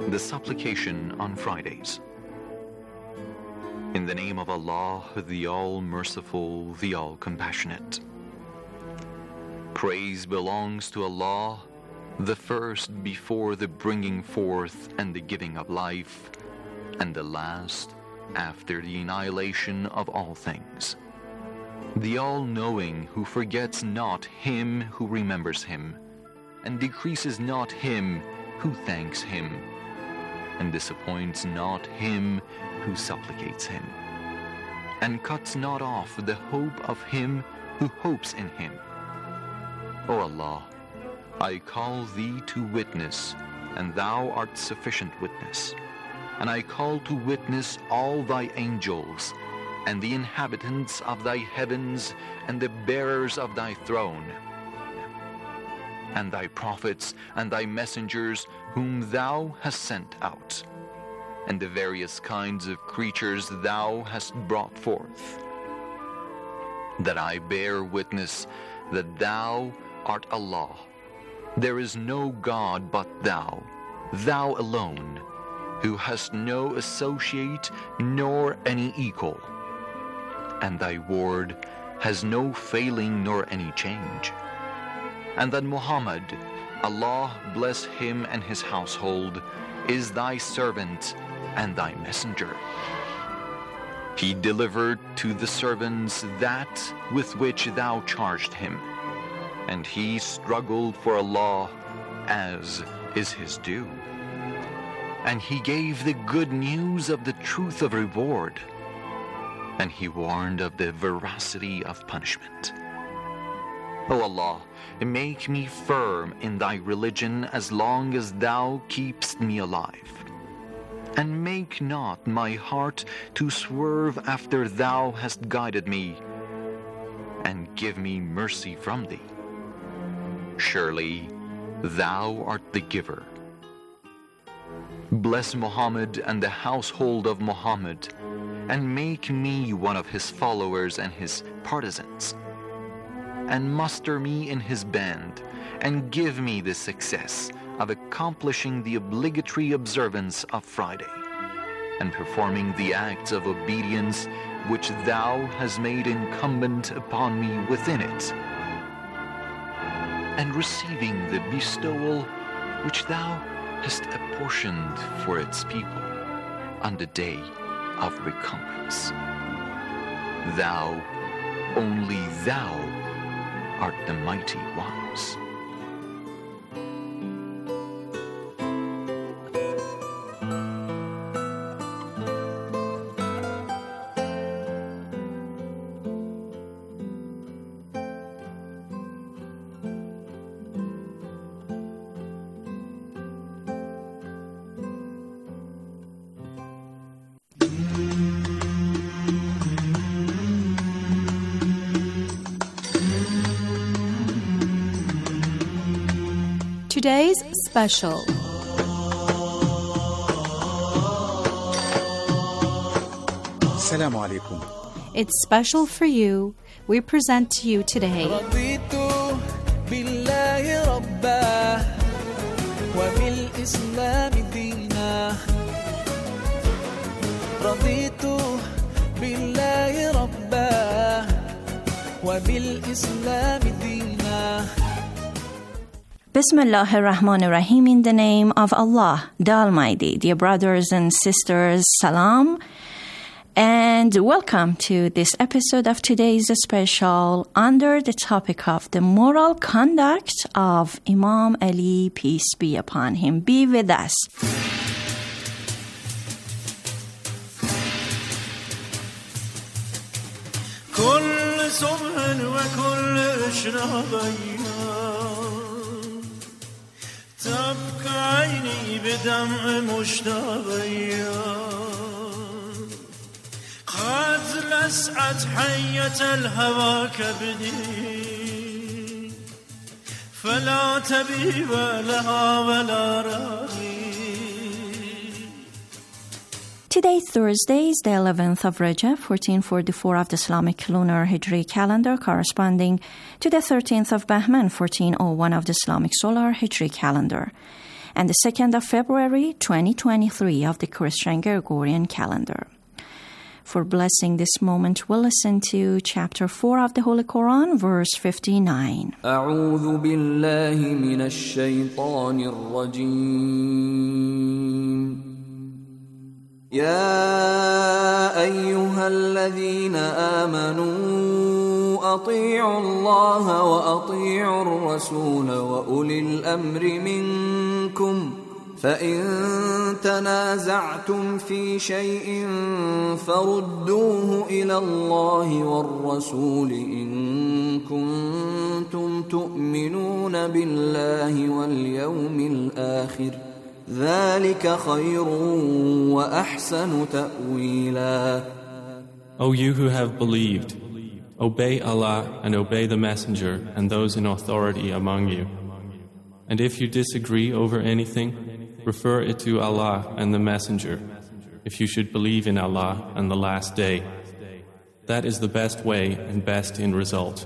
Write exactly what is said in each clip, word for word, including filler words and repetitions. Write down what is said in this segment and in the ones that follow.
The Supplication on Fridays. In the name of Allah, the All-Merciful, the All-Compassionate. Praise belongs to Allah, the first before the bringing forth and the giving of life, and the last after the annihilation of all things. The All-Knowing who forgets not him who remembers him, and decreases not him who thanks him, and disappoints not him who supplicates him, and cuts not off the hope of him who hopes in him. O Allah, I call thee to witness, and thou art sufficient witness, and I call to witness all thy angels, and the inhabitants of thy heavens, and the bearers of thy throne, and thy prophets and thy messengers whom thou hast sent out, and the various kinds of creatures thou hast brought forth, that I bear witness that thou art Allah. There is no God but thou, thou alone, who hast no associate nor any equal, and thy word has no failing nor any change. And that Muhammad, Allah bless him and his household, is thy servant and thy messenger. He delivered to the servants that with which thou charged him, and he struggled for Allah as is his due. And he gave the good news of the truth of reward, and he warned of the veracity of punishment. O Allah, make me firm in thy religion as long as thou keepst me alive, and make not my heart to swerve after thou hast guided me, and give me mercy from thee. Surely thou art the giver. Bless Muhammad and the household of Muhammad, and make me one of his followers and his partisans, and muster me in his band, and give me the success of accomplishing the obligatory observance of Friday, and performing the acts of obedience which thou hast made incumbent upon me within it, and receiving the bestowal which thou hast apportioned for its people on the day of recompense. Thou, only thou, art the mighty ones. Today's special. Assalamu alaikum. It's special for you. We present to you today. Bismillah ar-Rahman ar-Rahim, in the name of Allah, the Almighty. Dear brothers and sisters, salam, and welcome to this episode of today's special under the topic of the moral conduct of Imam Ali, peace be upon him. Be with us. كل صبح وكل إشراق تبكى عيني بدمع مشتاقية قد لسعت حية الهوى كبدي فلا تبيب لها ولا راغي. Today, Thursday, is the eleventh of Rajab, fourteen forty-four of the Islamic lunar Hijri calendar, corresponding to the thirteenth of Bahman, fourteen oh one of the Islamic solar Hijri calendar. and the second of February, twenty twenty-three of the Christian Gregorian calendar. For blessing this moment, we'll listen to chapter four of the Holy Quran, verse fifty-nine. أعوذ بالله من الشيطان الرجيم يا أيها الذين آمنوا أطيعوا الله وأطيعوا الرسول وأولي الأمر منكم فإن تنازعتم في شيء فردوه إلى الله والرسول إن كنتم تؤمنون بالله واليوم الآخر ذلك خير وأحسن تأويلا. O you who have believed, obey Allah and obey the Messenger and those in authority among you. And if you disagree over anything, refer it to Allah and the Messenger, if you should believe in Allah and the Last Day. That is the best way and best in result.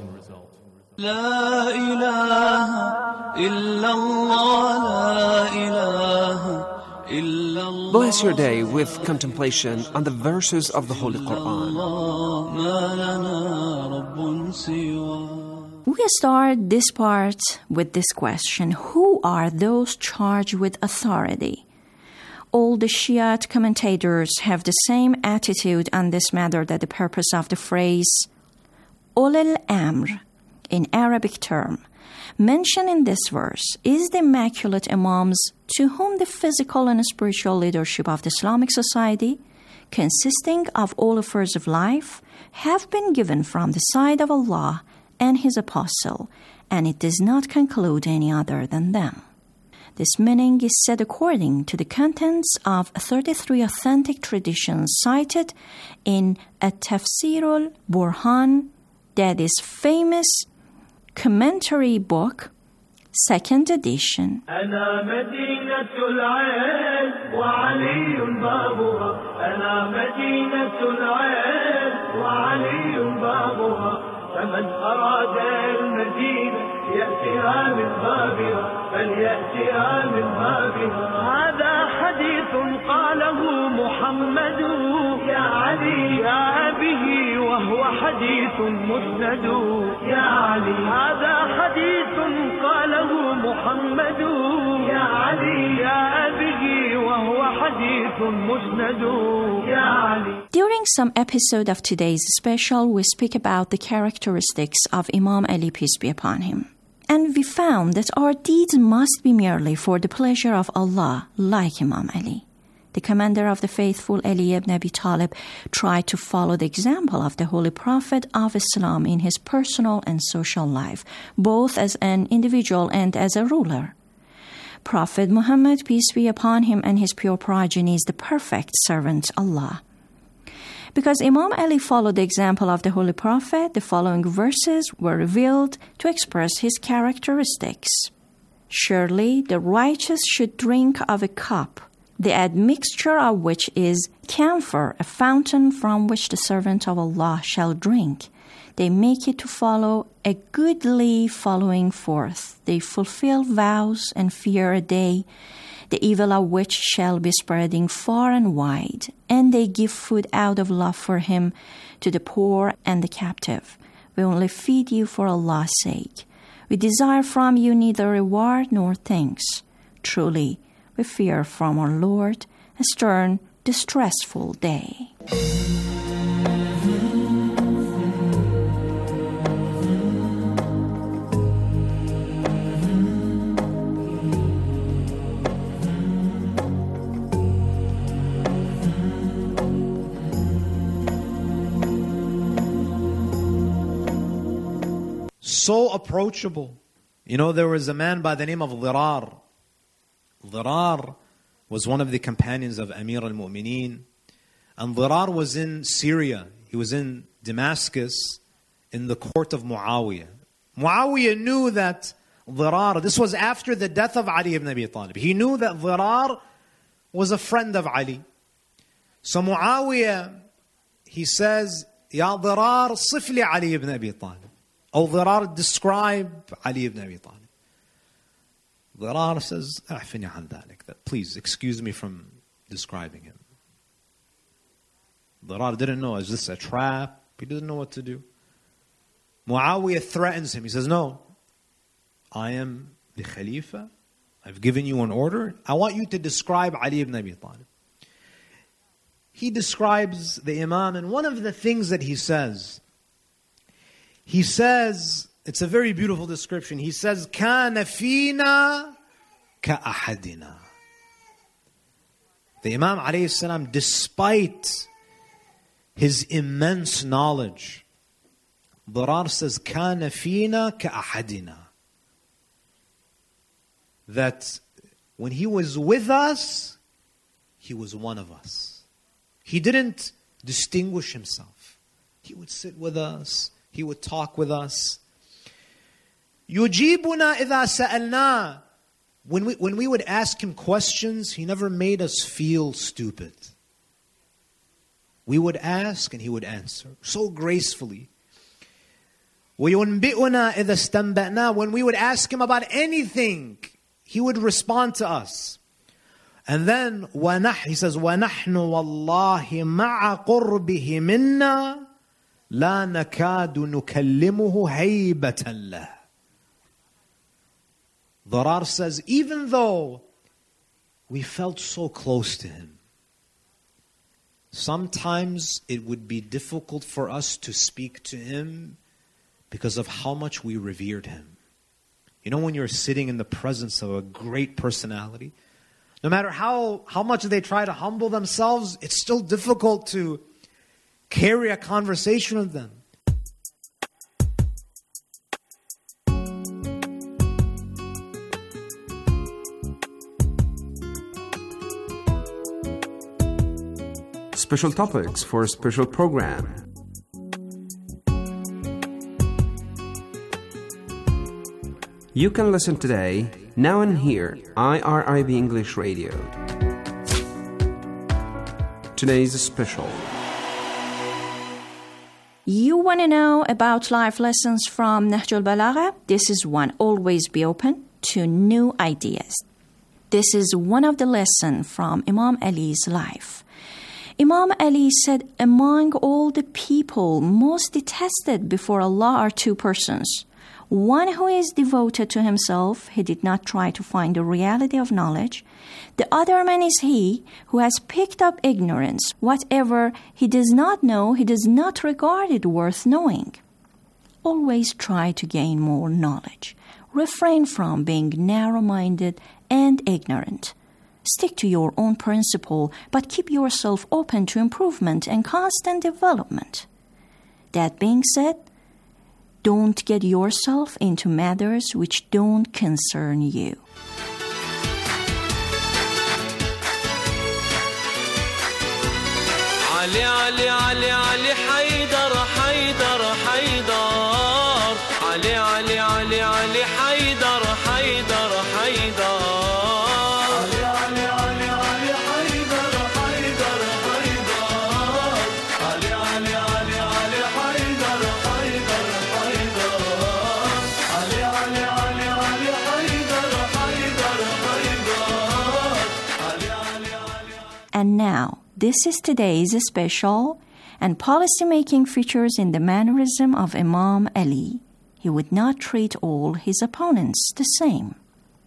لا إله إلا الله لا إله إلا الله. Bless your day with contemplation on the verses of the Holy Quran. ما لنا رب سواه. We start this part with this question: who are those charged with authority? All the Shiite commentators have the same attitude on this matter, that the purpose of the phrase Ulul Amr, in Arabic term, mentioned in this verse is the immaculate imams to whom the physical and spiritual leadership of the Islamic society, consisting of all affairs of life, have been given from the side of Allah and His Apostle, and it does not conclude any other than them. This meaning is said according to the contents of thirty-three authentic traditions cited in At-Tafsirul Burhan, that is famous commentary book, second edition. أنا مدينة العين وعلي بابها أنا مدينة العين وعلي بابها فمن أراد المدينة يأتيها من بابها فليأتيها من بابها. هذا حديث قاله محمد يا علي يا به وهو حديث مسند يا علي. هذا حديث قاله محمد يا علي يا به وهو حديث مسند يا علي. During some episode of today's special, we speak about the characteristics of Imam Ali, peace be upon him. And we found that our deeds must be merely for the pleasure of Allah, like Imam Ali. The commander of the faithful, Ali ibn Abi Talib, tried to follow the example of the Holy Prophet of Islam in his personal and social life, both as an individual and as a ruler. Prophet Muhammad, peace be upon him, and his pure progeny is the perfect servant Allah. Because Imam Ali followed the example of the Holy Prophet, the following verses were revealed to express his characteristics. Surely the righteous should drink of a cup, the admixture of which is camphor, a fountain from which the servant of Allah shall drink. They make it to follow a goodly following forth. They fulfill vows and fear a day, the evil of which shall be spreading far and wide, and they give food out of love for him to the poor and the captive. We only feed you for Allah's sake. We desire from you neither reward nor thanks. Truly, we fear from our Lord a stern, distressful day. So approachable. You know, there was a man by the name of Dhirar. Dhirar was one of the companions of Amir al-Mu'mineen. And Dhirar was in Syria. He was in Damascus in the court of Muawiyah. Muawiyah knew that Dhirar, this was after the death of Ali ibn Abi Talib. He knew that Dhirar was a friend of Ali. So Muawiyah, he says, Ya Dhirar, sifli Ali ibn Abi Talib. O Dhirar, describe Ali ibn Abi Talib. Dhirar says, "A'fini an dhalik," that please excuse me from describing him. Dhirar didn't know, is this a trap? He didn't know what to do. Muawiyah threatens him. He says, no, I am the Khalifa. I've given you an order. I want you to describe Ali ibn Abi Talib. He describes the Imam, and one of the things that he says, he says, it's a very beautiful description. He says, كَانَ فِينَا كَأَحَدِنَا. The Imam alayhi salam, despite his immense knowledge, Dhirar says, كَانَ فِينَا كَأَحَدِنَا. That when he was with us, he was one of us. He didn't distinguish himself. He would sit with us. He would talk with us. يُجِيبُنَا إِذَا سَأَلْنَا. When we, when we would ask him questions, he never made us feel stupid. We would ask and he would answer so gracefully. وَيُنْبِئُنَا إِذَا اسْتَنْبَأْنَا. When we would ask him about anything, he would respond to us. And then وَنَحْ, he says, وَنَحْنُ وَاللَّهِ مَعَ قُرْبِهِ مِنَّا لَا نَكَادُ نُكَلِّمُهُ هَيْبَةً لَهُ. Dhirar says, even though we felt so close to him, sometimes it would be difficult for us to speak to him because of how much we revered him. You know, when you're sitting in the presence of a great personality, no matter how, how much they try to humble themselves, it's still difficult to carry a conversation with them. Special topics for a special program. You can listen today, now and here, I R I B English Radio. Today's special. You want to know about life lessons from Nahj al-Balagha? This is one. Always be open to new ideas. This is one of the lessons from Imam Ali's life. Imam Ali said, among all the people most detested before Allah are two persons. One who is devoted to himself, he did not try to find the reality of knowledge. The other man is he who has picked up ignorance. Whatever he does not know, he does not regard it worth knowing. Always try to gain more knowledge. Refrain from being narrow-minded and ignorant. Stick to your own principle, but keep yourself open to improvement and constant development. That being said, don't get yourself into matters which don't concern you. Ali, Ali, Ali, Ali, Haydar, Haydar, Haydar. Ali, Ali, Ali, Ali, Haydar, Haydar, Haydar. And now, this is today's special, and policy-making features in the mannerism of Imam Ali. He would not treat all his opponents the same.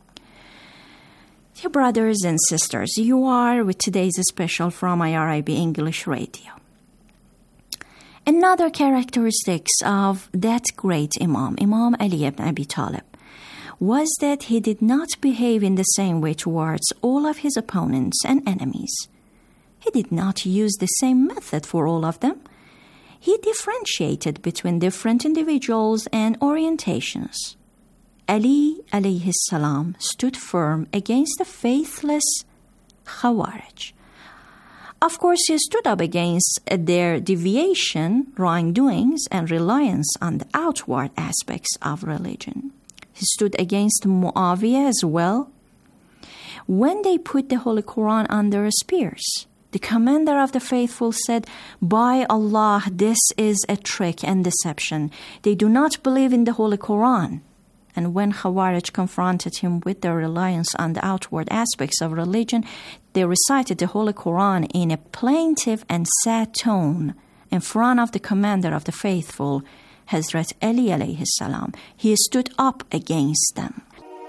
Dear brothers and sisters, you are with today's special from I R I B English Radio. Another characteristics of that great Imam, Imam Ali ibn Abi Talib, was that he did not behave in the same way towards all of his opponents and enemies. He did not use the same method for all of them. He differentiated between different individuals and orientations. Ali alayhi salam stood firm against the faithless Khawarij. Of course, he stood up against their deviation, wrongdoings, and reliance on the outward aspects of religion. He stood against Muawiyah as well. When they put the Holy Quran under spears, the commander of the faithful said, by Allah, this is a trick and deception. They do not believe in the Holy Quran. And when Khawarij confronted him with their reliance on the outward aspects of religion, they recited the Holy Quran in a plaintive and sad tone in front of the commander of the faithful, Hazrat Ali alayhi salam. He stood up against them.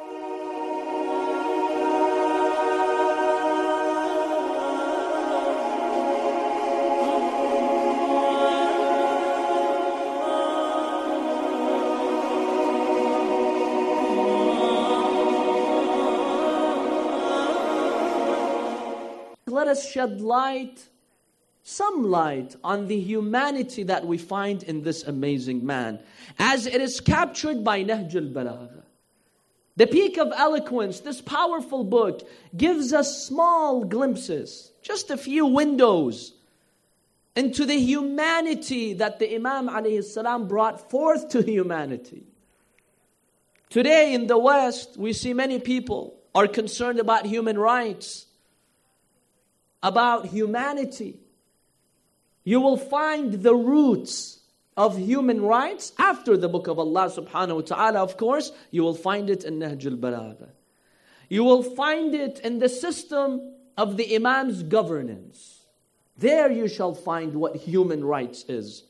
Let us shed light, some light, on the humanity that we find in this amazing man, as it is captured by Nahj al-Balagha. The peak of eloquence, this powerful book, gives us small glimpses, just a few windows, into the humanity that the Imam alayhi salam brought forth to humanity. Today in the West, we see many people are concerned about human rights, about humanity. You will find the roots of human rights after the book of Allah subhanahu wa ta'ala. Of course, you will find it in Nahj al-Balagha. You will find it in the system of the Imam's governance. There you shall find what human rights is.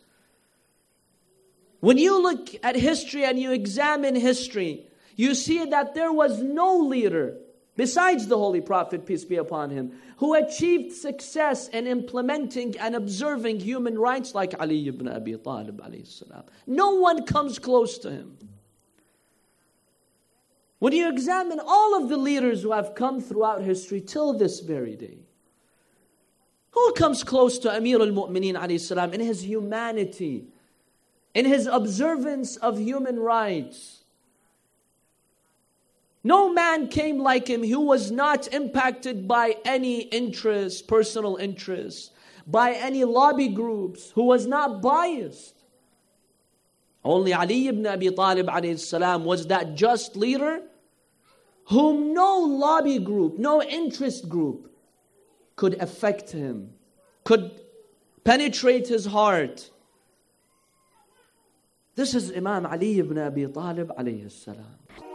When you look at history and you examine history, you see that there was no leader besides the Holy Prophet, peace be upon him, who achieved success in implementing and observing human rights like Ali ibn Abi Talib alayhi salam. No one comes close to him. When you examine all of the leaders who have come throughout history till this very day, who comes close to Amir al-Mu'mineen alayhi salam in his humanity, in his observance of human rights? No man came like him who was not impacted by any interest, personal interest, by any lobby groups, who was not biased. Only Ali ibn Abi Talib alayhi salam was that just leader whom no lobby group, no interest group could affect him, could penetrate his heart. This is Imam Ali ibn Abi Talib alayhi salam.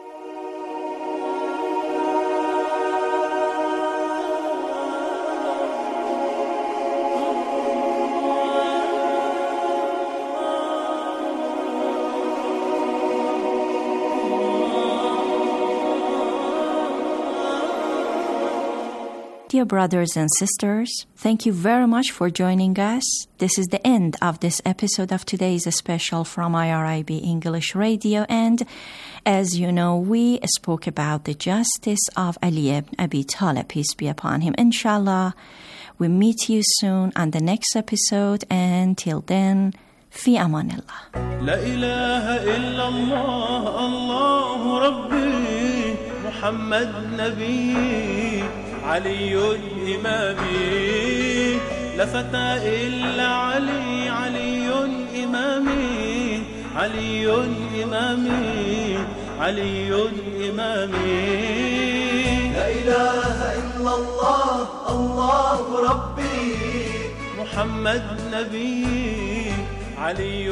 Dear brothers and sisters, thank you very much for joining us. This is the end of this episode of today's special from I R I B English Radio. And as you know, we spoke about the justice of Ali ibn Abi Talib, peace be upon him. Inshallah, we meet you soon on the next episode. And till then, fi amanillah. La ilaha illallah, Allahu Rabbi, Muhammad Nabi. علي إمامي لا فتى إلا علي علي إمامي علي إمامي علي إمامي لا إله إلا الله الله ربي محمد نبي علي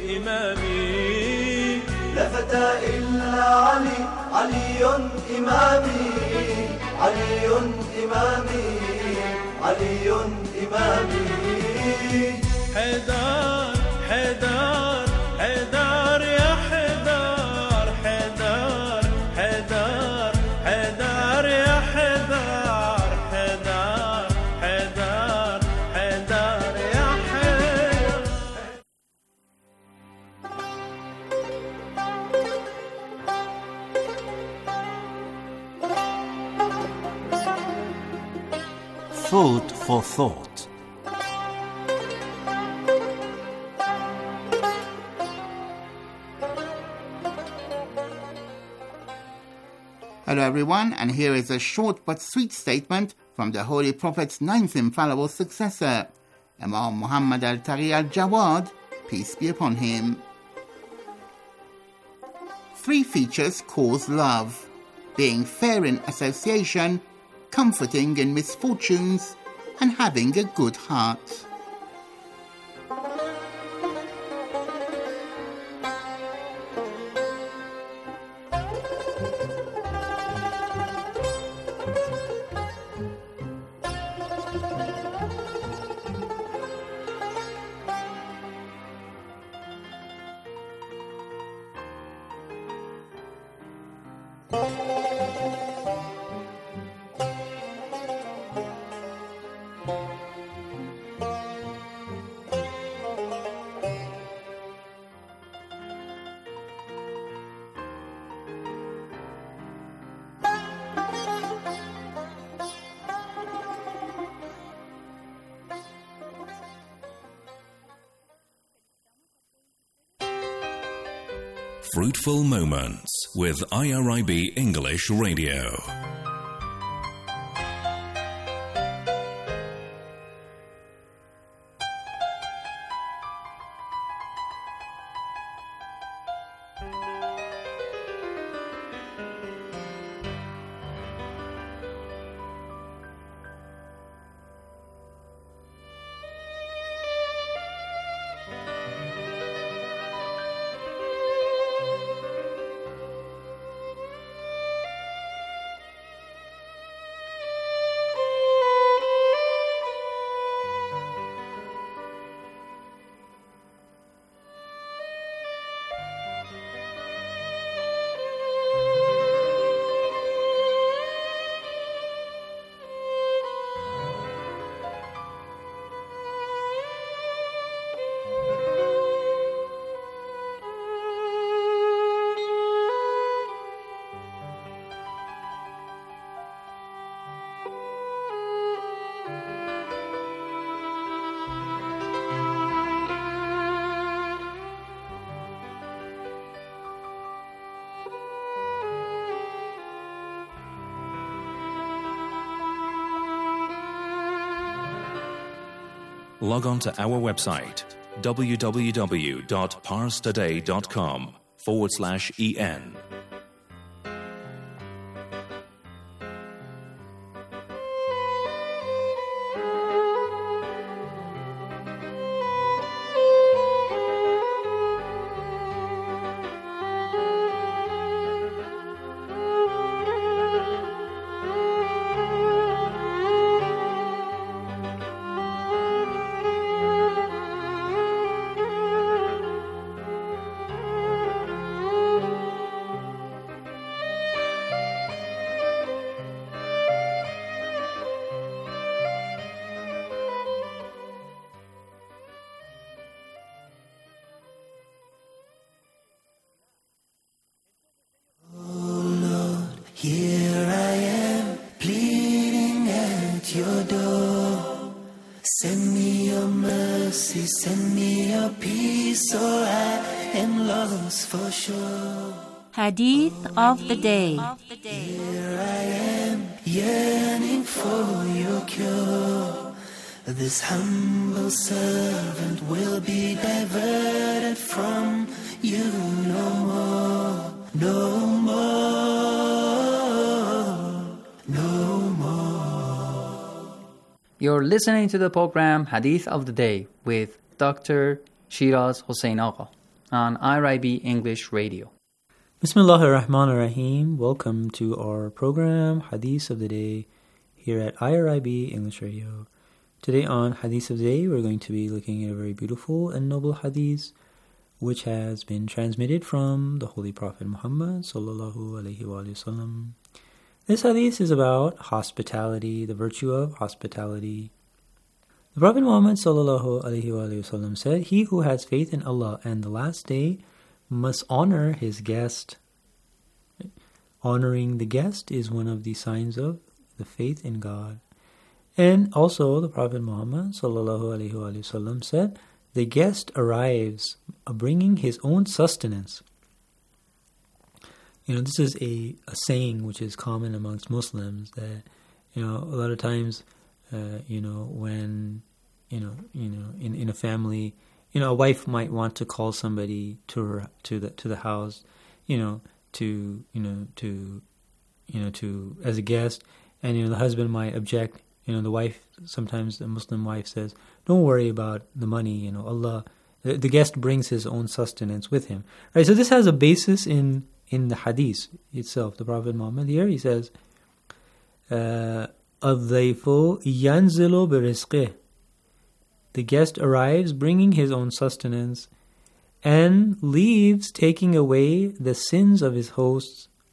إمامي لا فتى إلا علي علي إمامي علي إمامي علي إمامي حيدر حيدر حيدر يا حيدر حيدر حيدر حيدر يا حيدر حيدر حيدر حيدر يا حيدر. Food for thought. Hello everyone, and here is a short but sweet statement from the Holy Prophet's ninth infallible successor, Imam Muhammad al-Taqi al-Jawad, peace be upon him. Three features cause love: being fair in association, comforting in misfortunes, and having a good heart. Fruitful Moments with I R I B English Radio. Log on to our website, www.parstoday.com forward slash en. Here I am, pleading at your door. Send me your mercy, send me your peace, or I am lost for sure. Hadith of the Day. Here I am, yearning for your cure. This humble servant will be diverted from you no more, no more. You're listening to the program Hadith of the Day with Doctor Shiraz Hossein Agha on I R I B English Radio. Bismillahir Rahmanir Rahim. Welcome to our program Hadith of the Day here at I R I B English Radio. Today on Hadith of the Day, we're going to be looking at a very beautiful and noble hadith which has been transmitted from the Holy Prophet Muhammad sallallahu alaihi wasallam. This hadith is about hospitality, the virtue of hospitality. The Prophet Muhammad sallallahu alaihi wasallam said, "He who has faith in Allah and the last day must honor his guest." Honoring the guest is one of the signs of the faith in God. And also the Prophet Muhammad sallallahu alaihi wasallam said, "The guest arrives bringing his own sustenance." You know, this is a, a saying which is common amongst Muslims that, you know, a lot of times, uh, you know, when, you know, you know, in, in a family, you know, a wife might want to call somebody to her, to the, to the house, you know, to, you know, to, you know, to, as a guest, and, you know, the husband might object. You know, the wife, sometimes the Muslim wife says, "Don't worry about the money, you know, Allah, the, the guest brings his own sustenance with him." Right? So this has a basis in, in the hadith itself. The Prophet Muhammad here, he says, "Al-dhayfu yanzilu birizqih." The guest arrives bringing his own sustenance and leaves taking away the sins of his hosts.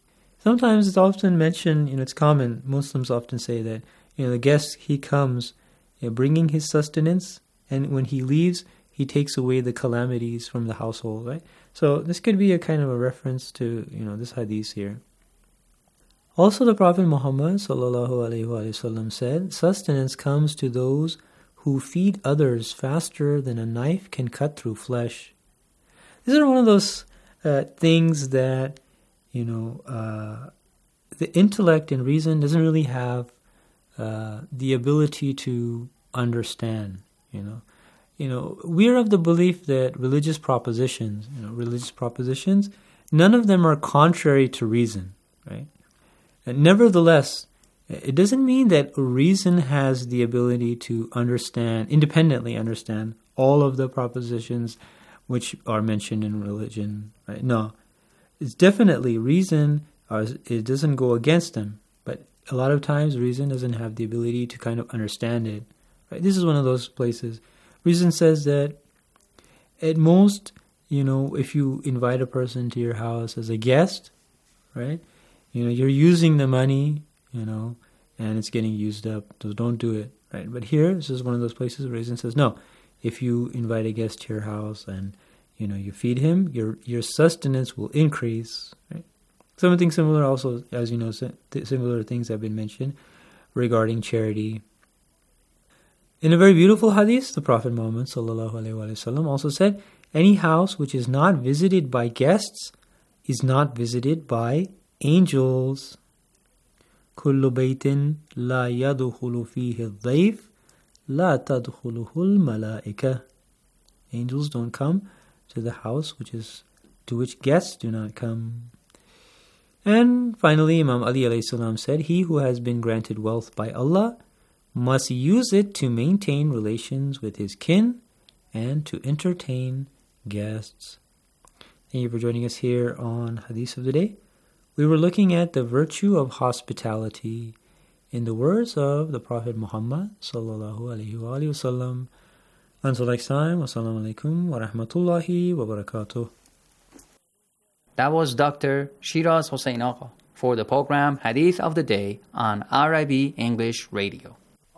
sometimes it's often mentioned, you know, it's common, Muslims often say that, you know, the guest, he comes, you know, bringing his sustenance, and when he leaves, he takes away the calamities from the household, right? So this could be a kind of a reference to, you know, this hadith here. Also, the Prophet Muhammad sallallahu alaihi wasallam said, sustenance comes to those who feed others faster than a knife can cut through flesh. These are one of those uh, things that, you know, uh, the intellect and reason doesn't really have uh, the ability to understand, you know. You know, we are of the belief that religious propositions, you know, religious propositions, none of them are contrary to reason, right? And nevertheless, it doesn't mean that reason has the ability to understand, independently understand, all of the propositions which are mentioned in religion, right? No, it's definitely reason, or it doesn't go against them, but a lot of times reason doesn't have the ability to kind of understand it, right? This is one of those places. Reason says that at most, you know, if you invite a person to your house as a guest, right, you know, you're using the money, you know, and it's getting used up, so don't do it, right? But here, this is one of those places where reason says, no, if you invite a guest to your house and, you know, you feed him, your your sustenance will increase, right? Something similar also, as you know, similar things have been mentioned regarding charity. In a very beautiful hadith, the Prophet Muhammad sallallahu alaihi wasallam also said, any house which is not visited by guests is not visited by angels. كل بيت لا يدخل فيه الضيف لا تدخله الملائكة. Angels don't come to the house which is to which guests do not come. And finally, Imam Ali alayhi salam said, he who has been granted wealth by Allah must use it to maintain relations with his kin and to entertain guests. Thank you for joining us here on Hadith of the Day. We were looking at the virtue of hospitality in the words of the Prophet Muhammad sallallahu alaihi wasallam. Until next time, wassalamu alaikum wa rahmatullahi wa barakatuh. That was Doctor Shiraz Hossein Agha for the program Hadith of the Day on R I B English Radio.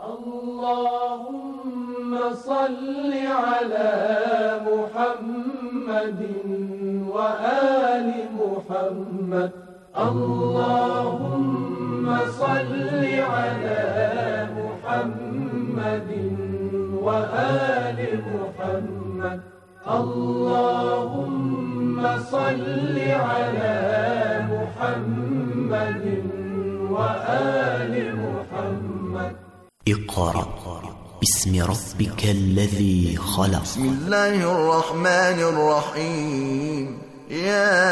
اللهم صل على محمد وآل محمد اللهم صل على محمد وآل محمد اللهم صل على محمد وآل محمد اقرأ باسم ربك الذي خلق. بسم الله الرحمن الرحيم. يا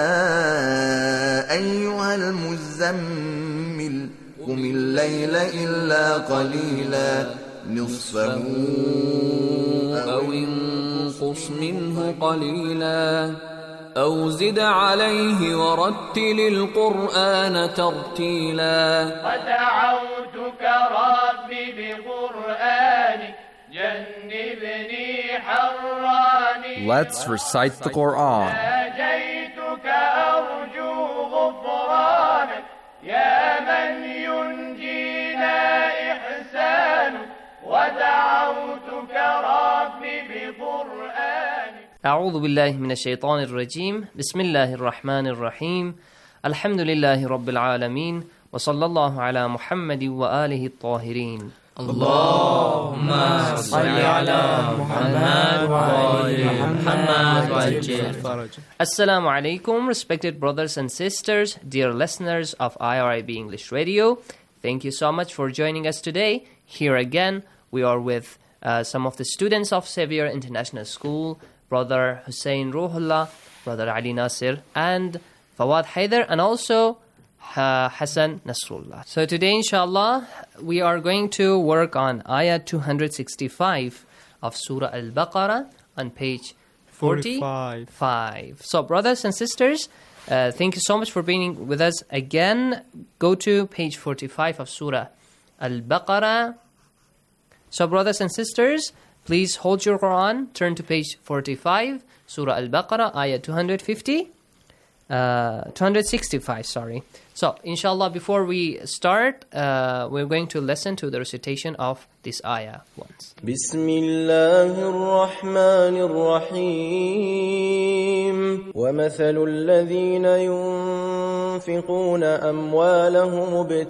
أيها المزمل قم الليل إلا قليلا نصفه أو انقص منه قليلا أو زد عليه ورتل القرآن ترتيلا. ودعوتك ربي بقرآنك جنبني حراني. Let's recite the Quran. ناجيتك أرجو غفرانك يا من ينجينا إحسانك ودعوتك ربي بقرآنك. أعوذ بالله من الشيطان الرجيم. بسم الله الرحمن الرحيم. الحمد لله رب العالمين وصلى الله على محمد وآله الطاهرين. اللهم صل على محمد وآل محمد وعجل فرجه. Assalamu alaikum, respected brothers and sisters, dear listeners of I R I B English Radio. Thank you so much for joining us today. Here again, we are with uh, some of the students of Xavier International School, Brother Hussein Ruhullah, Brother Ali Nasir, and Fawad Haider, and also uh, Hassan Nasrullah. So today, inshallah, we are going to work on Ayah two hundred sixty-five of Surah Al-Baqarah on page forty-five. forty-five. So, brothers and sisters, uh, thank you so much for being with us again. Go to page forty-five of Surah Al-Baqarah. So, brothers and sisters, please hold your Quran, turn to page forty-five, Surah Al-Baqarah, Ayah two hundred fifty. uh, two sixty-five, sorry. So, inshallah, before we start, uh, we're going to listen to the recitation of this ayah once. بسم الله الرحمن الرحيم ومثل الذين ينفقون أموالهم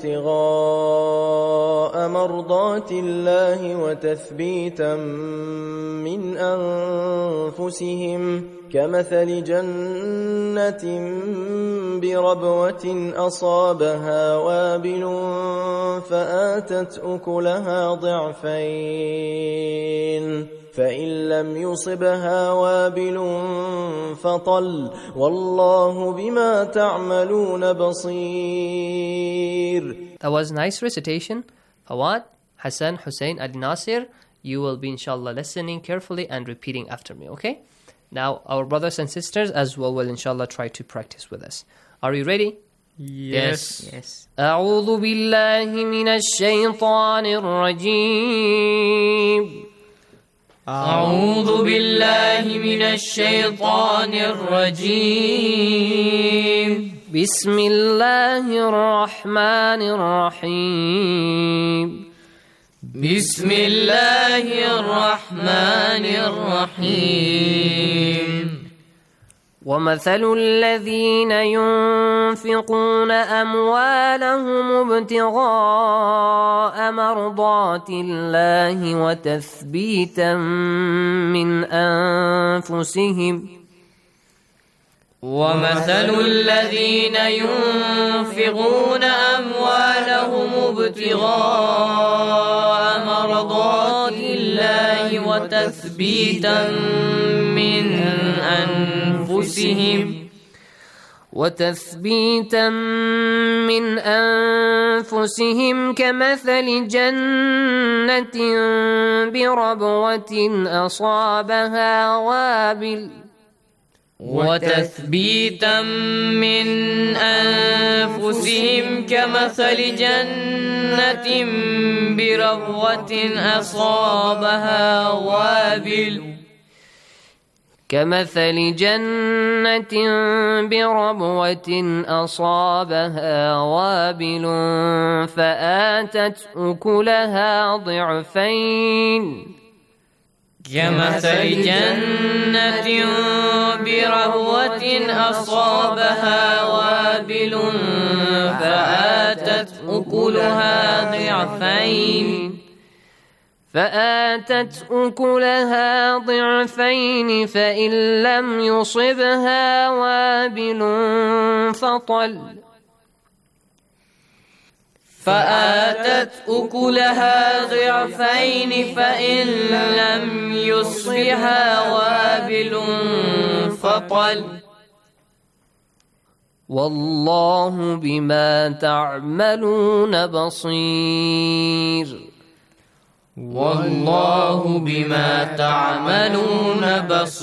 ابتغاء مرضات الله وتثبيتا من أنفسهم كمثل جنة بربوة أصابها وابل فآتت أكلها ضعفين فإن لم يصبها وابل فطل والله بما تعملون بصير. That was nice recitation. Fawad, Hassan, Hussein, Ali Nasir, you will be inshallah listening carefully and repeating after me, okay? Now, our brothers and sisters as well will inshallah try to practice with us. Are you ready? Yes. Yes. أعوذ بالله من الشيطان الرجيم. أعوذ بالله من الشيطان الرجيم. بسم الله الرحمن الرحيم. بسم الله الرحمن الرحيم. ومثل الذين ينفقون أموالهم ابتغاء مرضات الله وتثبيتا من أنفسهم ومثل الذين ينفقون أموالهم ابتغاء مرضات الله وتثبيتا من أنفسهم وتثبيتا من أنفسهم كمثل جنة بربوة أصابها وابل وتثبيتا من أنفسهم كمثل جنة بربوة أصابها وابل كمثل جنة بربوة أصابها وابل فآتت أكلها ضعفين كمثل جنة بربوة أصابها وابل فآتت أكلها ضعفين فآتت أكلها ضعفين فإن لم يصبها وابل فطل فآتت أكلها ضعفين فإن لم يصبها وابل فطل والله بما تعملون بصير. والله بما تعملون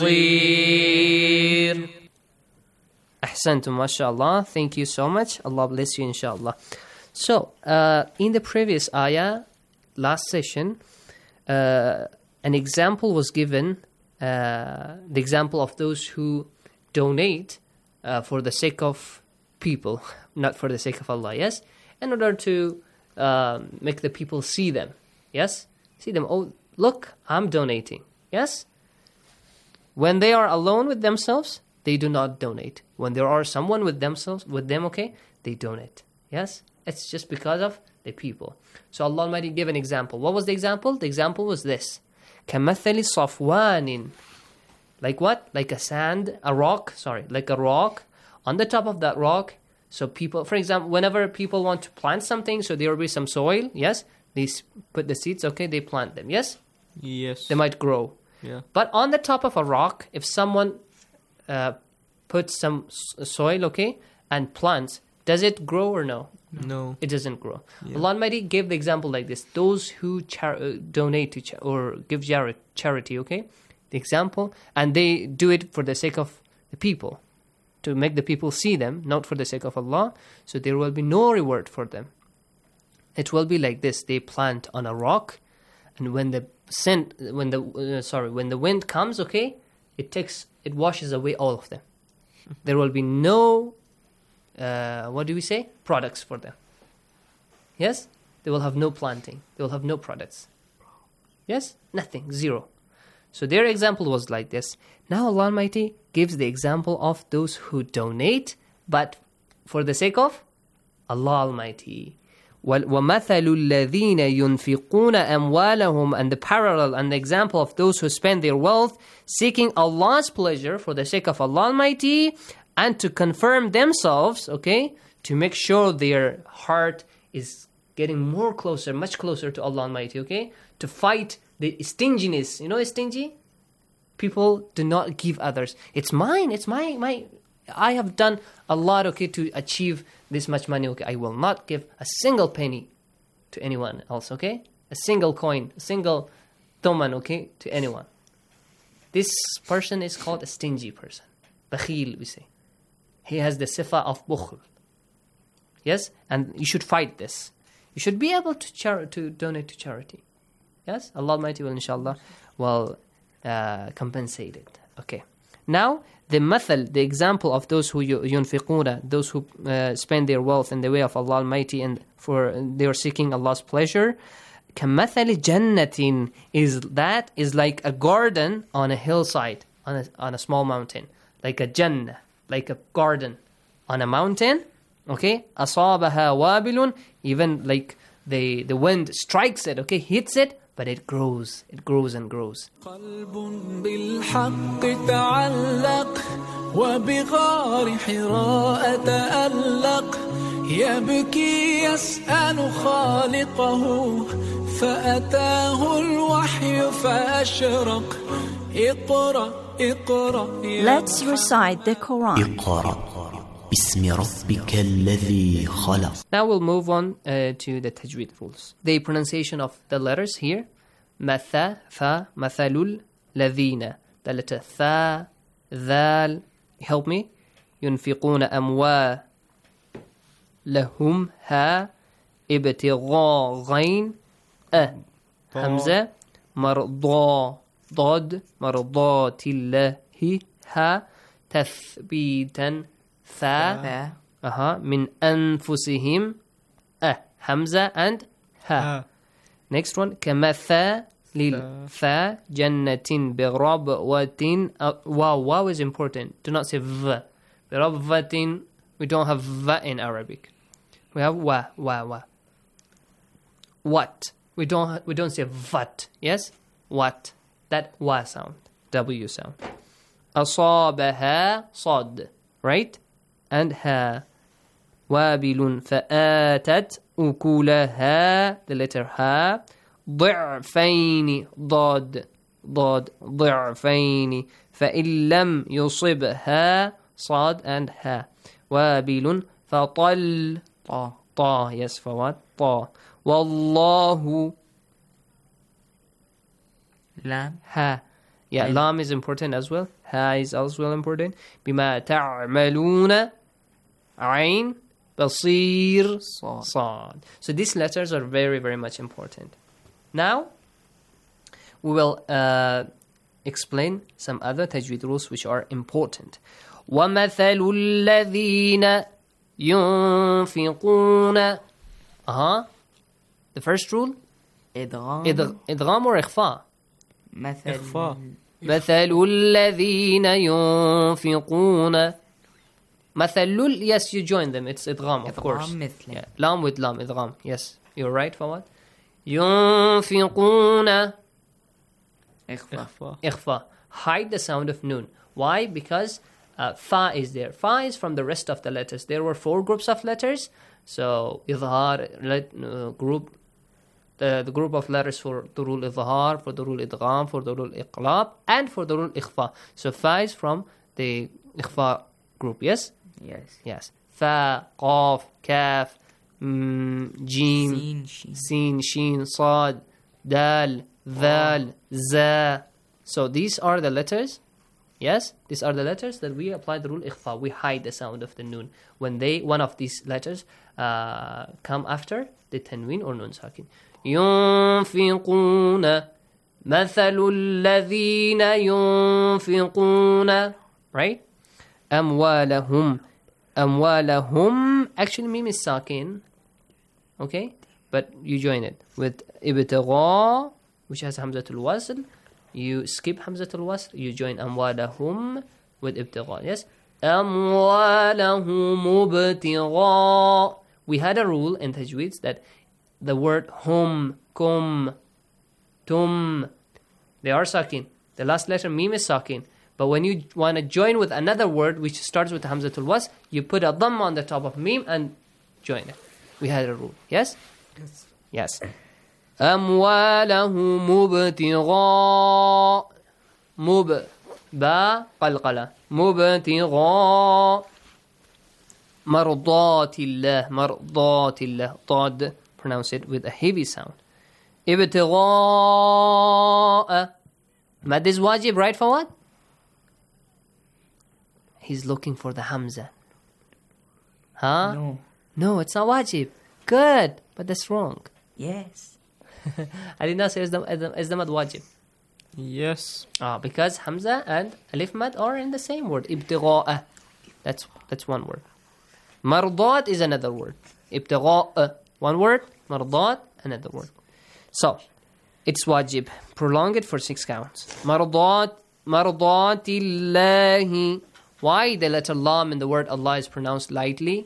بصير. أحسنتم ما شاء الله. Thank you so much. Allah bless you inshallah. So, uh, in the previous ayah, last session, uh, an example was given, uh, the example of those who donate uh, for the sake of people, not for the sake of Allah, yes? In order to uh, make the people see them, yes? See them, oh, look, I'm donating, yes? When they are alone with themselves, they do not donate. When there are someone with themselves, with them, okay, they donate, yes? It's just because of the people. So Allah Almighty gave an example. What was the example? The example was this. كَمَثَلِ صَفْوَانٍ. Like what? Like a sand, a rock, sorry, like a rock. On the top of that rock, so people, for example, whenever people want to plant something, so there will be some soil, yes? They put the seeds, okay, they plant them, yes? Yes. They might grow. Yeah. But on the top of a rock, if someone uh, puts some soil, okay, and plants, does it grow or no? No. It doesn't grow. Yeah. Allah Almighty gave the example like this. Those who char- uh, donate to cha- or give char- charity, okay? The example, and they do it for the sake of the people, to make the people see them, not for the sake of Allah. So there will be no reward for them. It will be like this. They plant on a rock, and when the scent, when the uh, sorry, when the wind comes, okay, it takes, it washes away all of them. There will be no, uh, what do we say? Products for them. Yes? They will have no planting. They will have no products. Yes? Nothing. Zero. So their example was like this. Now Allah Almighty gives the example of those who donate, but for the sake of Allah Almighty. وَمَثَلُ الَّذِينَ يُنْفِقُونَ أَمْوَالَهُم, and the parallel and the example of those who spend their wealth seeking Allah's pleasure for the sake of Allah Almighty, and to confirm themselves, okay, to make sure their heart is getting more closer, much closer to Allah Almighty, okay, to fight the stinginess. You know stingy? People do not give others. It's mine, it's my, my, I have done a lot, okay, to achieve this much money, okay. I will not give a single penny to anyone else, okay? A single coin, a single toman, okay, to anyone. This person is called a stingy person. Bakhil, we say. He has the sifa of bukhl. Yes? And you should fight this. You should be able to char- to donate to charity. Yes? Allah Almighty will, inshallah, will uh, compensate it. Okay. Now, the mathal, the example of those who yunfiquna, those who uh, spend their wealth in the way of Allah Almighty and for they are seeking Allah's pleasure, كَمَثَلِ جَنَّةٍ, is that is like a garden on a hillside, on a, on a small mountain. Like a jannah, like a garden on a mountain. Okay? أَصَابَهَا وَابِلٌ, even like the, the wind strikes it, okay, hits it, but it grows, it grows and grows. قلب بالحق تعلق وبغار حراء تألق يبكي يسأل خالقه فأتاه الوحي فأشرق اقرأ اقرأ. Let's recite the Quran. بسم ربك الذي خلق. Now we'll move on uh, to the tajweed rules. The pronunciation of the letters here. Matha, fa, mathalul, ladhina. The letter tha, dhal. Help me. Yunfiquna amwa lahum ha ibtigha ghain a. Hamza. Marda dad mardatillahi ha tathbitan ثا uh-huh. من أنفسهم أه همزة and ها. Next one كمثل ثا جنة بربوة uh, wow wow is important. Do not say v. بربوة, we don't have v in Arabic. We have wa wa wa. What? We don't we don't say vat. Yes? What? That wa sound. W sound. أصابها صاد. Right? And ha. وابل فآتت أكلها, the letter ha. ضعفين ضاد ضاد ضعفين فإن لم يصبها صاد and ha. وابل فطل طا طا. Yes, for what? طا. والله lam ha. Yeah, and lam is important as well. Ha is also important. بما تعملون عين بصير صاد. So these letters are very, very much important. Now, we will uh, explain some other tajweed rules which are important. وَمَثَلُ الَّذِينَ يُنْفِقُونَ. Uh-huh. The first rule? إدغام إدغام or إخفاء؟ مثل إخفاء. مثل الذين ينفقون. مثل, yes, you join them. It's idgham, of course. Yeah. Lam with lam, idgham. Yes, you're right, Fawad. ينفقون. إخفاء. إخفاء. Hide the sound of noon. Why? Because uh, fa is there. Fa is from the rest of the letters. There were four groups of letters. So, idhar, uh, group, the, the group of letters for the rule idhar, for the rule idgham, for the rule iqlab, and for the rule ikhfa. So, fa is from the ikhfa group, yes? Yes. Yes. Fa, qaf, kaf, mm, jim, sin, shin, sad, dal, dhal, za. So these are the letters. Yes, these are the letters that we apply the rule ikhfa. We hide the sound of the noon when they one of these letters uh, come after the tanween or nun sakin. ينفقون مثل الذين ينفقون. Right? أموالهم أموالهم. Actually, mim is sakin. Okay? But you join it with ibtigha, which has hamzatul wasl. You skip hamzatul wasl. You join أموالهم with ibtigha. Yes? أموالهم ابتغاء. We had a rule in tajweed that the word hum, kum, tum, they are sakin. The last letter mim is sakin. But when you want to join with another word which starts with hamzatul wasl, you put a dhamma on the top of mim and join it. We had a rule. Yes? Yes. Yes. أموالهم ابتغاء مب با قلقلة مبتغاء مرضات الله مرضات الله ضاد, pronounce it with a heavy sound. ابتغاء. Mad is wajib, right, for what? He's looking for the hamza. Huh? No. No, it's not wajib. Good, but that's wrong. Yes. I did not say is the, is the mad wajib. Yes. Ah, because hamza and alif mad are in the same word. Ibtigha'a. That's that's one word. Mardat is another word. Ibtigha'a, one word. Mardat, another word. So, it's wajib. Prolong it for six counts. Mardat, mardatillahi. Why the letter lam in the word Allah is pronounced lightly?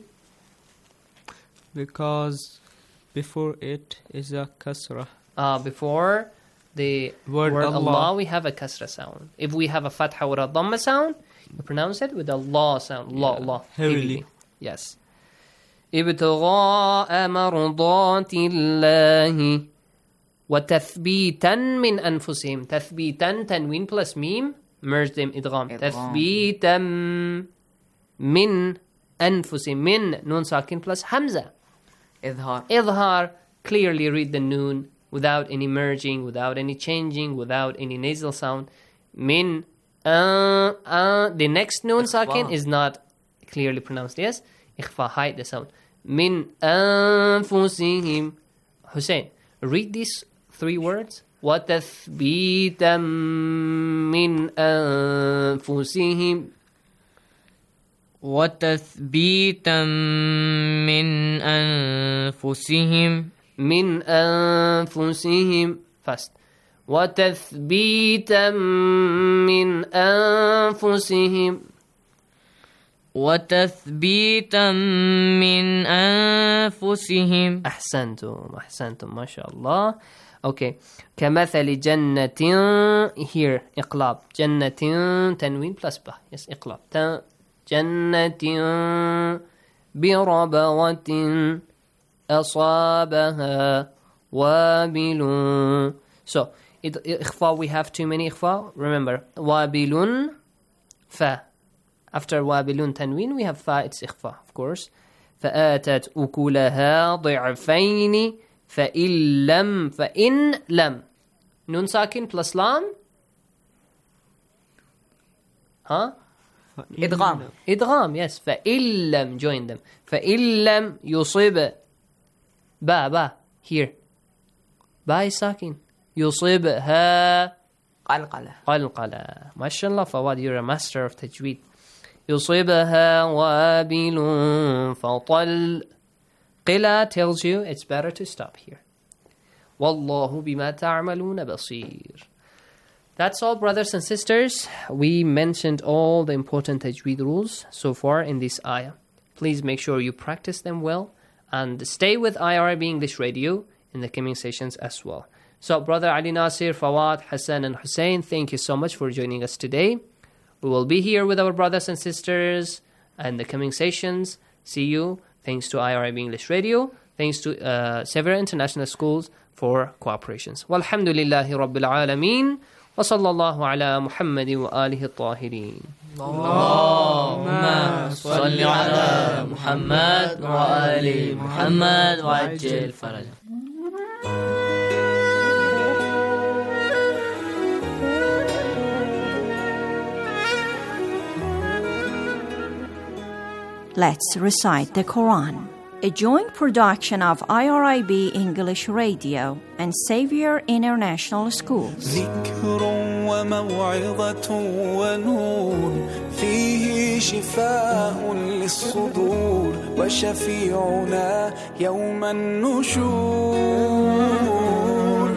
Because before it is a kasrah. Uh, before the word, word Allah. Allah, we have a kasra sound. If we have a fatha or a dhamma sound, you pronounce it with a la sound. La, Yeah. la. Heavily. Yes. ابتغاء مرضات الله وتثبيتا من أنفسهم. تثبيتا تنوين plus meme. Merge them idgham. تثبيتا من أنفسهم. من nun sakin plus hamza. إظهار. إظهار. Clearly read the noon without any merging, without any changing, without any nasal sound. Min uh, uh, the next noon sakin is not clearly pronounced. Yes? إخفاء, hide the sound. Min أنفسهم. Hussein, read these three words. وتثبيتا من أنفسهم. وتثبيتا من أنفسهم. من أنفسهم. Fast. وتثبيتا من أنفسهم. وتثبيتا من أنفسهم. أحسنتم أحسنتم ما شاء الله. Okay. كمثل جنة. Here إقلاب. جنة تنوين plus با. Yes إقلاب. جنة بربوة أصابها وابل. So إخفاء, we have too many إخفاء. Remember وابل فا. After وابل تنوين we have فا, it's إخفاء of course. فآتت أكلها ضعفين فإن لم فإن لم نون ساكن plus لام. ها إدغام. إدغام. Yes. فإن لم join them. فإن لم يصيب با با here با is ساكن يصيبها قلقلة. قلقلة. ما شاء الله فواد, you're a master of tajweed. يصيبها وابل فطل. قلة tells you it's better to stop here. والله بما تعملون بصير. That's all, brothers and sisters. We mentioned all the important tajweed rules so far in this ayah. Please make sure you practice them well and stay with I R I B English Radio in the coming sessions as well. So, Brother Ali Nasir, Fawad, Hassan, and Hussein, thank you so much for joining us today. We will be here with our brothers and sisters in the coming sessions. See you. Thanks to I R I B English Radio. Thanks to uh, several international schools for cooperations. Walhamdulillahi Rabbil Alameen. وصلى الله على محمد وآله الطاهرين. اللهم صل على محمد وآل محمد وعجل فرجه. Let's recite the Quran. A joint production of I R I B English Radio and Xavier International Schools. وموعظة ونور فيه شفاء للصدور وشفيعنا يوم النشور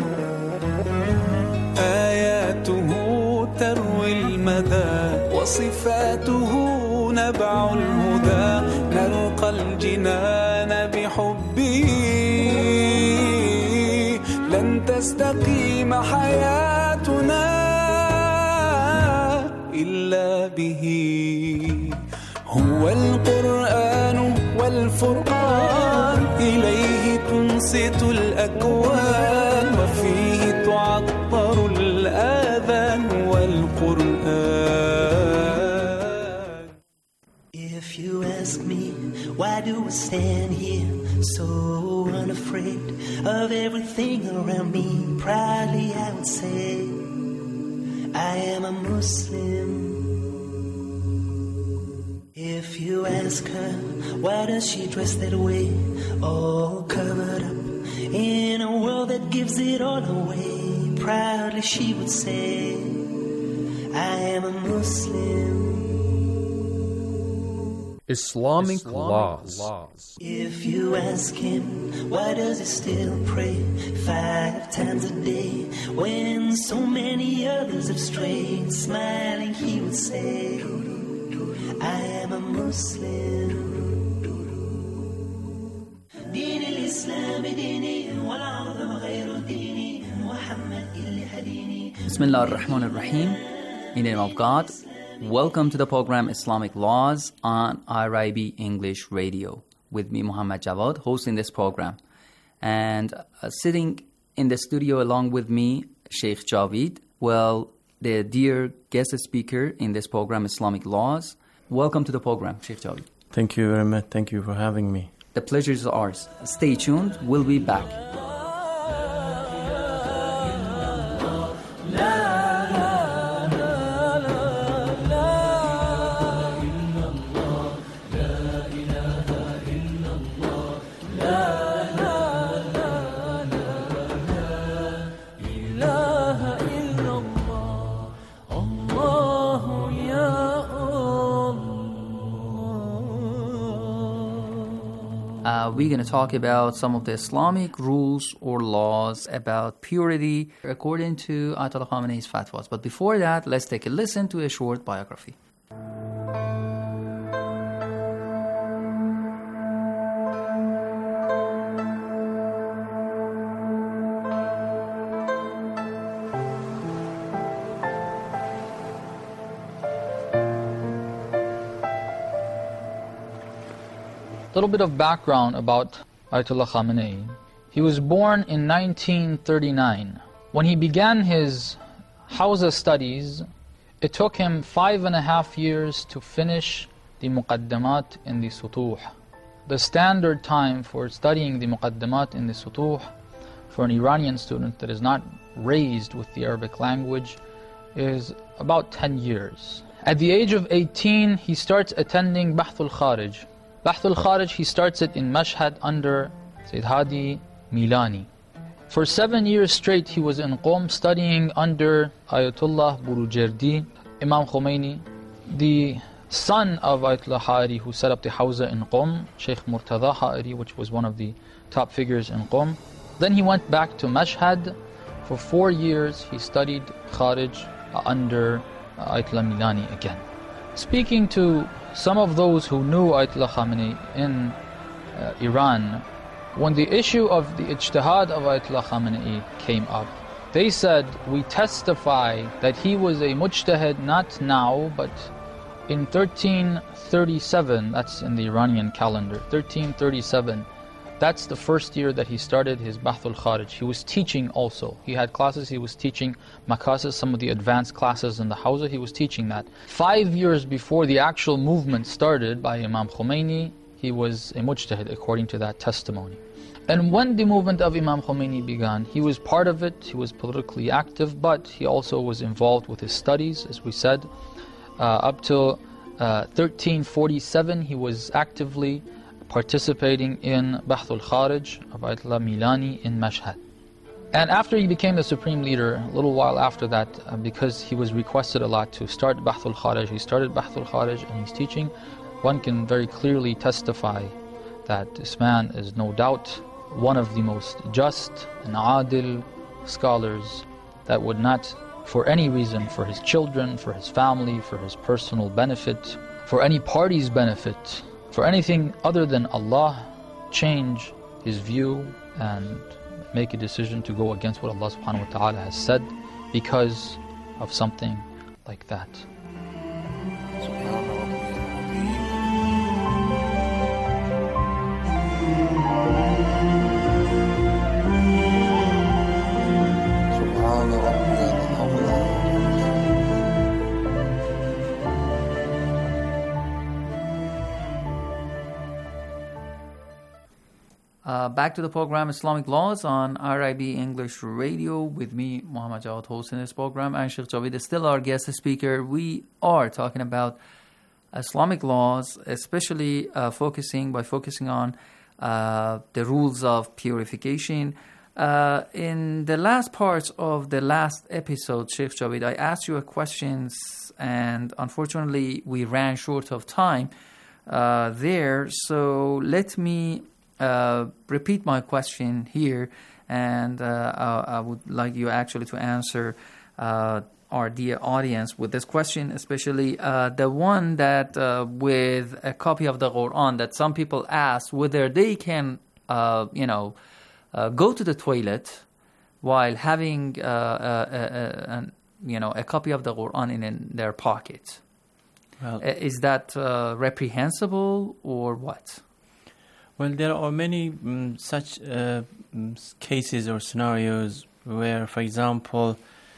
آياته تروي المدى وصفاته نبع الهدى نلقى الجنان بحبه لن تستقيم حياتنا إلا به هو القرآن والفرقان إليه تنصت الأكوان وفيه تعطر الآذان والقرآن. If you ask me, why do I stand here so unafraid of everything around me? Proudly I would say, I am a Muslim. If you ask her, why does she dress that way, all covered up in a world that gives it all away? Proudly she would say, I am a Muslim. Islamic, Islamic laws. laws. If you ask him, why does he still pray five times a day when so many others have strayed? Smiling he would say, I am a Muslim. دين الإسلام ديني والعظم غير ديني محمد اللي هديني. Bismillah ar-Rahman ar-Rahim. In the name of God. Welcome to the program Islamic Laws on I R I B English Radio with me, Muhammad Jawad, hosting this program. And uh, sitting in the studio along with me, Sheikh Javid, well, the dear guest speaker in this program, Islamic Laws. Welcome to the program, Sheikh Javid. Thank you very much. Thank you for having me. The pleasure is ours. Stay tuned. We'll be back. Uh, we're going to talk about some of the Islamic rules or laws about purity according to Ayatollah Khamenei's fatwas. But before that, let's take a listen to a short biography. A little bit of background about Ayatollah Khamenei. He was born in nineteen thirty-nine. When he began his Hawza studies, it took him five and a half years to finish the Muqaddamat in the Sutuh. The standard time for studying the Muqaddamat in the Sutuh for an Iranian student that is not raised with the Arabic language is about ten years. At the age of eighteen, he starts attending Bahthul Kharij. Bahthul Kharij, he starts it in Mashhad under Sayyid Hadi Milani. For seven years straight, he was in Qom studying under Ayatollah Burujerdi, Imam Khomeini, the son of Ayatollah Ha'ari who set up the Hawza in Qom, Sheikh Murtada Ha'ari, which was one of the top figures in Qom. Then he went back to Mashhad. For four years, he studied Kharij under Ayatollah Milani again. Speaking to some of those who knew Ayatollah Khamenei in uh, Iran, when the issue of the ijtihad of Ayatollah Khamenei came up, they said, we testify that he was a mujtahid not now, but in thirteen thirty-seven, that's in the Iranian calendar, thirteen thirty-seven, that's the first year that he started his Bahthul Kharij. He was teaching also. He had classes, he was teaching Makasis, some of the advanced classes in the Hawza, he was teaching that. Five years before the actual movement started by Imam Khomeini, he was a mujtahid according to that testimony. And when the movement of Imam Khomeini began, he was part of it, he was politically active, but he also was involved with his studies, as we said. Uh, up till uh, thirteen forty-seven, he was actively participating in Bahthul Kharij of Ayatollah Milani in Mashhad. And after he became the supreme leader, a little while after that, uh, because he was requested a lot to start Bahthul Kharaj, he started Bahthul Kharaj and he's teaching. One can very clearly testify that this man is no doubt one of the most just and adil scholars that would not, for any reason, for his children, for his family, for his personal benefit, for any party's benefit, for anything other than Allah, change his view and make a decision to go against what Allah subhanahu wa ta'ala has said because of something like that. Uh, back to the program Islamic Laws on R I B English Radio with me, Muhammad Jawad, hosting this program, and Sheikh Javid is still our guest speaker. We are talking about Islamic laws, especially uh, focusing by focusing on uh, the rules of purification. Uh, in the last parts of the last episode, Sheikh Javid, I asked you a questions, and unfortunately we ran short of time uh, there. So let me Uh, repeat my question here, and uh, I, I would like you actually to answer uh, our dear audience with this question, especially uh, the one that uh, with a copy of the Quran that some people ask whether they can, uh, you know, uh, go to the toilet while having, uh, uh, uh, uh, you know, a copy of the Quran in, in their pocket. Well, is that uh, reprehensible or what? Well, there are many um, such uh, um, cases or scenarios where, for example,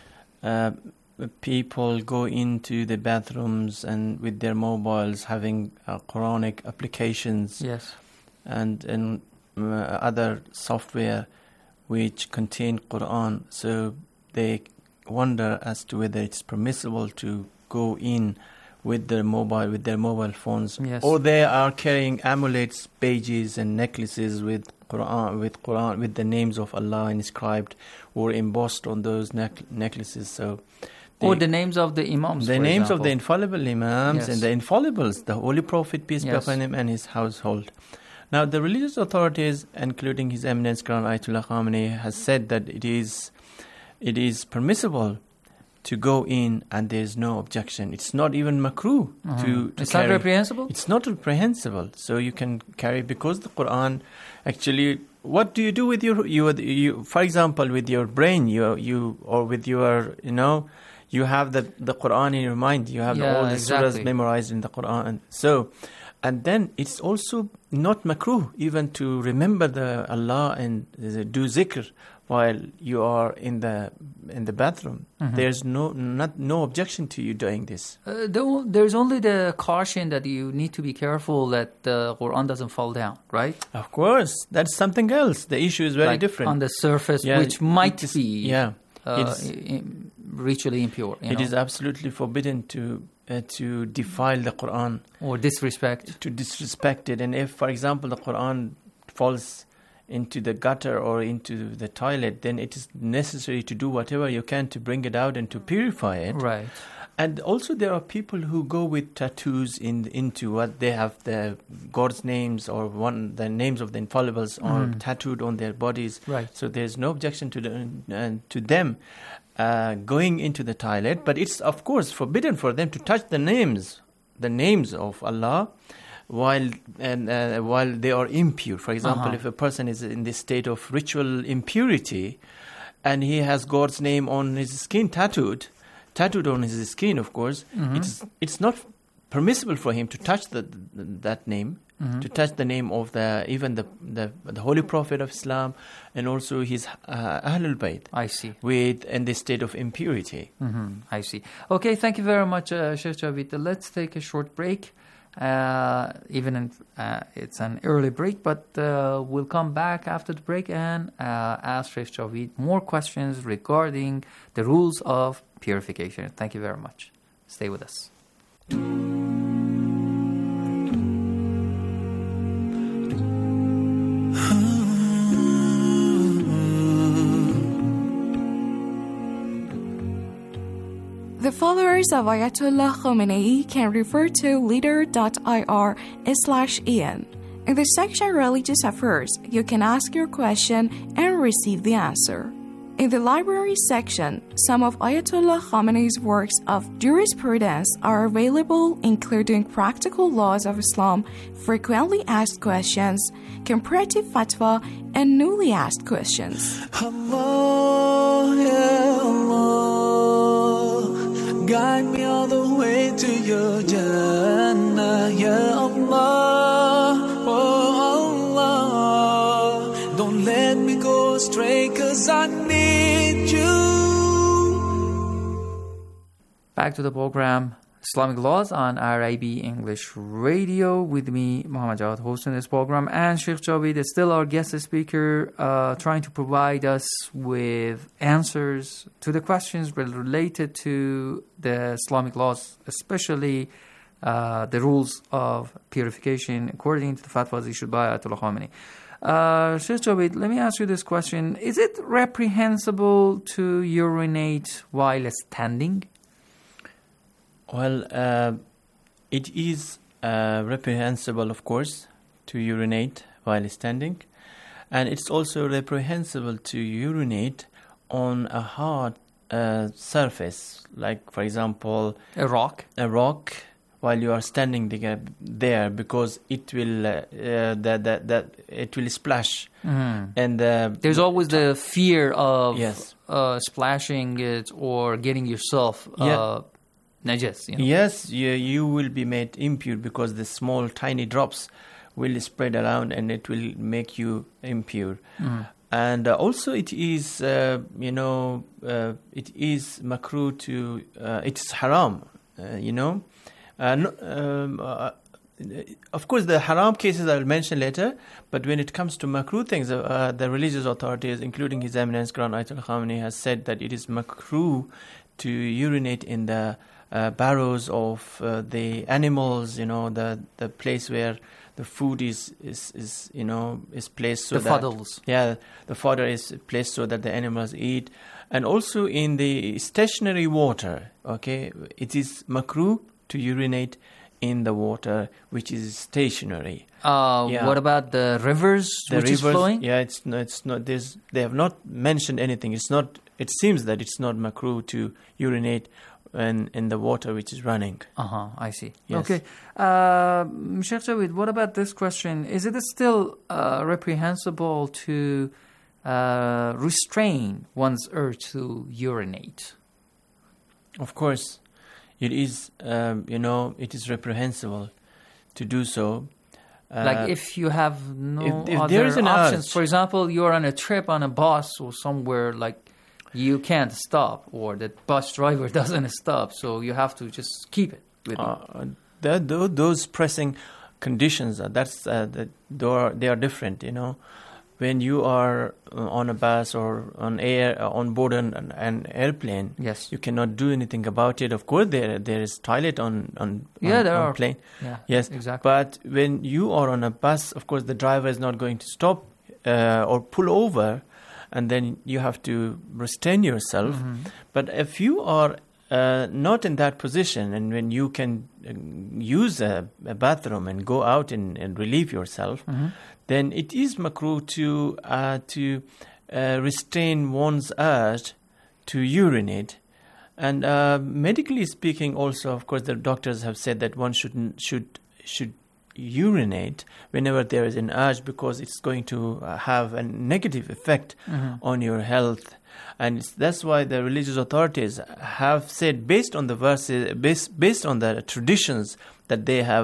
uh, people go into the bathrooms and with their mobiles having uh, Quranic applications, yes, and and uh, other software which contain Quran. So they wonder as to whether it's permissible to go in with their mobile, with their mobile phones, yes, or they are carrying amulets, badges, and necklaces with Quran, with Quran, with the names of Allah inscribed or embossed on those neck- necklaces. So, they, or the names of the imams, the for names example. of the infallible imams, Yes. and the infallibles, the Holy Prophet, peace be Yes. upon him, and his household. Now, the religious authorities, including His Eminence Grand Ayatollah Khamenei, has said that it is, it is permissible to go in, and there is no objection. It's not even makruh Uh-huh. to, to It's carry. not reprehensible? It's not reprehensible. So you can carry, because the Quran, actually, what do you do with your, you, you for example, with your brain, you, you or with your, you know, you have the, the Quran in your mind. You have Yeah, all the exactly. surahs memorized in the Quran. So, and then it's also not makruh even to remember the Allah and uh, do zikr while you are in the in the bathroom. Mhm. There's no not no objection to you doing this. Uh, there- there's only the caution that you need to be careful that the Quran doesn't fall down, right? Of course, that's something else. The issue is very Like different. on the surface, Yeah, which might it is- be yeah, uh, it's- i- i- ritually impure. You It know? is absolutely forbidden to uh, to defile the Quran or disrespect. To disrespect it, and if, for example, the Quran falls into the gutter or into the toilet, then it is necessary to do whatever you can to bring it out and to purify it. Right. And also there are people who go with tattoos in into what they have the God's names or one the names of the infallibles are Mm. tattooed on their bodies. Right. So there's no objection to the, uh, to them uh, going into the toilet, but it's of course forbidden for them to touch the names, the names of Allah, while and uh, while they are impure. For example, Uh-huh. if a person is in this state of ritual impurity, and he has God's name on his skin tattooed, tattooed on his skin, of course, Mhm. it's it's not permissible for him to touch the, that name, Mhm. to touch the name of the even the the, the Holy Prophet of Islam, and also his uh, Ahlul Bayt. I see. With in this state of impurity. Mm-hmm. I see. Okay, thank you very much, uh, Sheikh Javid. Let's take a short break. Uh, even in, uh, it's an early break, but uh, we'll come back after the break and uh, ask Sheikh Javid more questions regarding the rules of purification. Thank you very much. Stay with us. The followers of Ayatollah Khomeini can refer to leader.ir slash en. In the section Religious Affairs, you can ask your question and receive the answer. In the library section, some of Ayatollah Khomeini's works of jurisprudence are available, including Practical Laws of Islam, Frequently Asked Questions, Comparative Fatwa, and Newly Asked Questions. Allah, ya Allah, guide me all the way to your Jannah, ya Allah, oh Allah, don't let me go astray, 'cause I need you. Back to the program Islamic Laws on R I B English Radio with me, Muhammad Jawad, hosting this program, and Sheikh Javid is still our guest speaker, uh, trying to provide us with answers to the questions related to the Islamic laws, especially uh, the rules of purification according to the fatwas issued by Ayatollah Khomeini. Uh, Sheikh Javid, let me ask you this question. Is it reprehensible to urinate while standing? Well, uh, it is uh, reprehensible, of course, to urinate while standing. And it's also reprehensible to urinate on a hard uh, surface, like, for example... A rock. A rock, while you are standing there, because it will, uh, uh, that, that, that it will splash. Mm. And uh, there's always the fear of yes. uh, splashing it or getting yourself... Uh, yeah. Najas, you know? Yes, you, you will be made impure because the small, tiny drops will spread around and it will make you impure. Mm. And uh, also it is, uh, you know, uh, it is makruh to, uh, it's haram, uh, you know. Uh, no, um, uh, of course, the haram cases I'll mention later, but when it comes to makruh things, uh, the religious authorities, including His Eminence Grand Ayatollah Khomeini, has said that it is makruh to urinate in the Uh, barrows of uh, the animals, you know, the the place where the food is is, is you know is placed so the that fuddles. yeah the fodder is placed so that the animals eat, and also in the stationary water. Okay, it is makruh to urinate in the water which is stationary. Uh, yeah. What about the rivers the which rivers, is flowing? Yeah, it's not. It's not. There's. They have not mentioned anything. It's not. It seems that it's not makruh to urinate in, in the water which is running. Uh-huh, I see. Yes. Okay. Uh, Sheikh Javid, what about this question? Is it still uh, reprehensible to uh, restrain one's urge to urinate? Of course. It is, um, you know, it is reprehensible to do so. Uh, like if you have no if, if other there is an options. urge. For example, you're on a trip on a bus or somewhere, like you can't stop, or the bus driver doesn't stop, so you have to just keep it with uh, you. The, the, those pressing conditions, uh, that's uh, the, they, are, they are different, you know. When you are uh, on a bus or on air, uh, on board an, an airplane, yes, you cannot do anything about it. Of course, there there is toilet on on, yeah, on, there on are. plane. Yeah, yes, exactly. But when you are on a bus, of course, the driver is not going to stop uh, or pull over, and then you have to restrain yourself. Mm-hmm. But if you are uh, not in that position, and when you can uh, use a, a bathroom and go out and, and relieve yourself, mm-hmm. then it is makruh to uh, to uh, restrain one's urge to urinate. And uh, medically speaking, also, of course, the doctors have said that one should should should urinate whenever there is an urge, because it's going to uh, have a negative effect mm-hmm. on your health. And it's, that's why the religious authorities have said, based on the verses, based based on the traditions that they have